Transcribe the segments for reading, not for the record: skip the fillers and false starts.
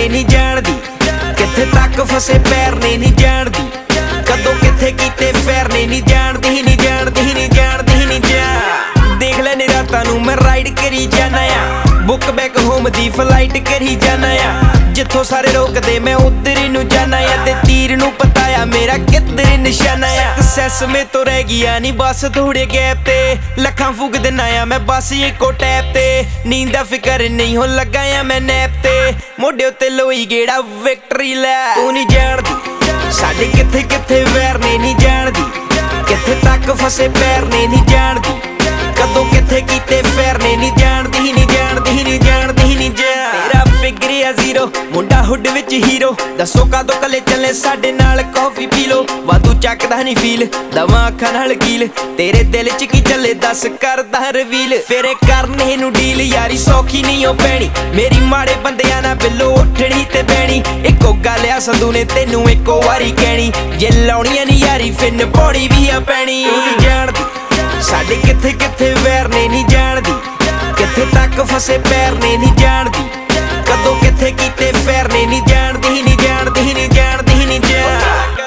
ने नहीं जानदी, किथे तक फसे पैर ने नहीं जानदी, कदों किथे कीते फैर ने नहीं जानदी, नहीं जानदी, नहीं जानदी, नहीं जान। देख ले रातां नूं मैं राइड करी जाना आ, बुक बैक होम दी फ्लाइट करी जाना आ, जिथों सारे रोकदे मैं उधर ही नूं जाना आ, ते तीर नूं पता आ मेरा किधर निशाना आ। सक्सैस में तो रह गया नहीं बस थोड़े गैप ते, लखां फूक देना आ मैं बस इको टैप ते, नींद दा फिकर नहीं हो लगा आ मैं नैप ते, मोढे उत्ते लोई गेड़ा विक्टरी लै। तू नहीं जानदी साडे किथे किथे वैर ने नहीं जानदी, किथे तक फसे पैर ने नहीं जानदी, कदों किथे कीते फैर ने नहीं जानदी, नहीं जानदी, नहीं जानदी, नहीं जान। तेरा फिगर आ जीरो मुंडा हुड विच हीरो, दसो कदों कले चले साडे नाल कॉफी पी लो, वादू चकदा नहीं फील दवा अखां नाल कील, तेरे दिल च की चले दस करदा रिवील, फिर करने नूं डील यारी सौखी नहीं हो पैनी, मेरी माड़े बंदियां नाल बिल्लो उठणी ते बैणी, इको गल आ संधू ने तैनूं इको वारी कहनी, जे लाउणियां नहीं यारी फिर पौड़ी भी आ पैनी। तू नहीं जानदी साडे किथे किथे वैर ने नहीं जानदी, किथे तक फसे पैर ने नहीं जानदी, कदों किथे कीते फैर ने नहीं जानदी, नहीं जानदी, नहीं जानदी, नहीं जान।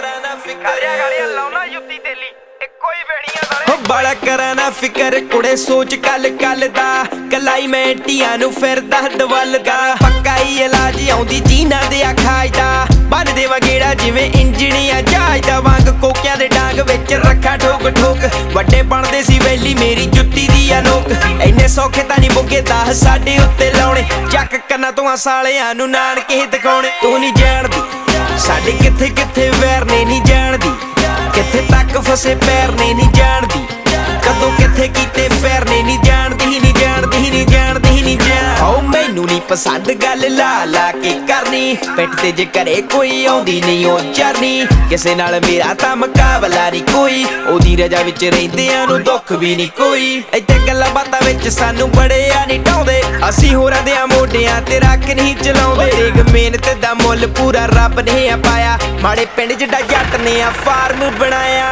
बाला करा ना फिकर कुड़े सोच कल कल दा, कलाई मैं टियां नूं फिरदा दवल दा, पक्का ही इलाज आउंदी जीना दे खाज दा, बन देवा गेड़ा जिवें इंजणिया जहाज दा, वांग कोकियां दे डांग विच रखा ठोक ठोक, वड्डे बनदे सी वैली मेरी जुत्ती दी आ नोक, इन्ने सौखे तां नहीं बुगे दाह साडे उत्ते लाउणे, चक कन्ना तो सालियां नूं नानके दिखाउणे। तू नहीं जानदी साडे किथे किथे वैर ने नहीं जानदी, किथे तक फसे पैर ने नहीं जानदी, कदों किथे कीते फैर ने नहीं जानदी, नहीं जानदी, नहीं जानदी, नहीं जान। ओ मैनू नहीं पसंद गल ला ला के करनी, पिट ते जे करे कोई आउंदी नहीं ओ चरनी, किसे नाल मेरा तां मुकाबला नहीं कोई, ओदी रजा विच रहिंदियां नूं दुख भी नहीं कोई, इत्थे गल्लां बातां विच सानू बड़े आ नहीं ढाउंदे, असीं होरां दे मोढियां ते रख नहीं चलाउंदे, देख मेहनत दा मुੱਲ पूरा रब ने आ पाया, माड़े पिंड जिड्डा जट ने आ फार्म बनाया।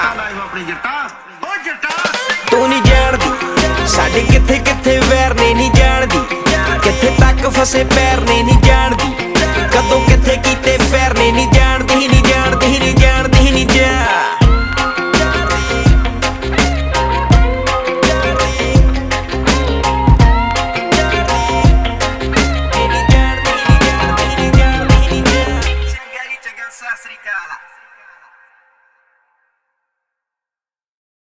तू नहीं जानदी साडे किथे किथे वैर ने नहीं जानदी, किथे तक फसे पैर ने नहीं जानदी, कदों किथे कीते फैर ने नहीं जानदी, नहीं जानदी, नहीं जानदी, नहीं जान। चंगा जी चंगा सत श्री अकाल।